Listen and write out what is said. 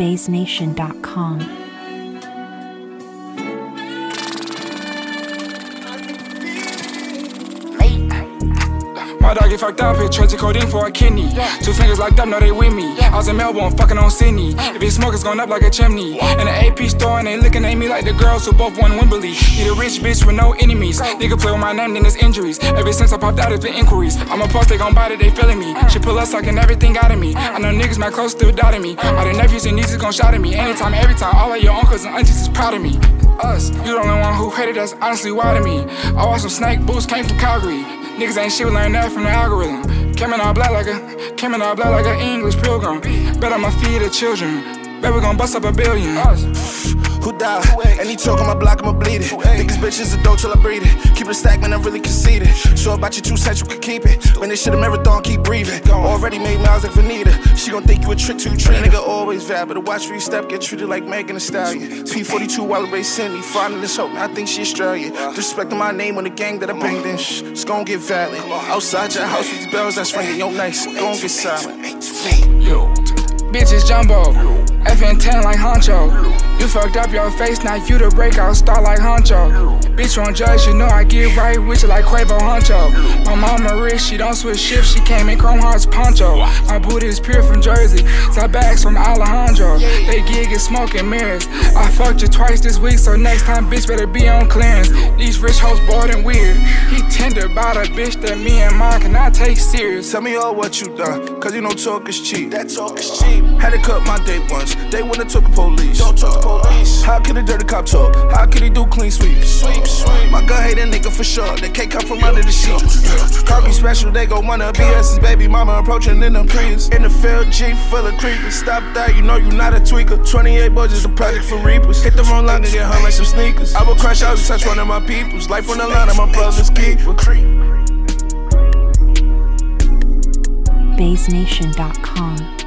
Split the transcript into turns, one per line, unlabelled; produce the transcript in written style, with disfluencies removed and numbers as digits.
BaseNation.com.
My dog get fucked up, hit tragic codeine for a kidney. Two fingers locked up, no they with me. I was in Melbourne, fucking on Sydney. If his smoke is going up like a chimney. In the AP store and they looking at me like the girls who both won Wembley. Need a rich bitch with no enemies. Nigga play with my name, then it's injuries. Ever since I popped out, it's been inquiries. I'm a post, they gon' bite it, they feeling me. She pull up sucking everything out of me. I know niggas my close still doubting me. All the nephews and nieces gon' shout at me. Anytime, every time, all of your uncles and aunties is proud of me. Us, you the only one who hated us, honestly wild to me. I watched some Snake Boots, came from Calgary. Niggas ain't shit, we learned that from the algorithm. Came in all black like a English pilgrim. Bet I'ma feed the children. Bet we gon' bust up a billion.
Who died? And he talking my block, I'ma bleed it. Think this bitch is a dope till I breathe it. Keep it stacked, man, I'm really conceited. So about your 2 cents, you can keep it. Man, this shit a marathon, keep breathing. Already made miles like Vanita. She gon' think you a trick to treat. Nigga always bad, but watch where you step, get treated like Megan Thee Stallion. P42 Wallaby Cindy, finding this hope, I think she Australian. Disrespecting my name on the gang that I banged in. It's gon' get violent. Outside your house with these bells that's ringing, yo, nice. Gon' get silent.
Yo. Bitches jumbo, FN10 like Honcho. You fucked up your face, now you the breakout star like Honcho. Bitch won't judge, you know I get right with you like Quavo Honcho. My mama rich, she don't switch shifts, she came in Chrome Hearts poncho. My booty is pure from Jersey, side bags from Alejandro. They gig is smoking mirrors. I fucked you twice this week, so next time bitch better be on clearance. These rich hoes bored and weird. He tender about a bitch that me and mine cannot take serious.
Tell me all what you done, cause you know talk is cheap. That talk is cheap. Had to cut my day once, they wouldn't took the police. Don't talk the police. How could a dirty cop talk? How could he do clean sweep? Sweep. My gun hate a nigga for sure, they can't come from under the sheet. Car be special, they go wanna BS's baby mama approaching in them Prius. In the field, Jeep full of creepers. Stop that, you know you not a tweaker. 28 boys is a project for reapers. Hit the wrong line and get hung like some sneakers. I will crash out and touch one of my peoples. Life on the line, of my brother's keeper.
BaseNation.com.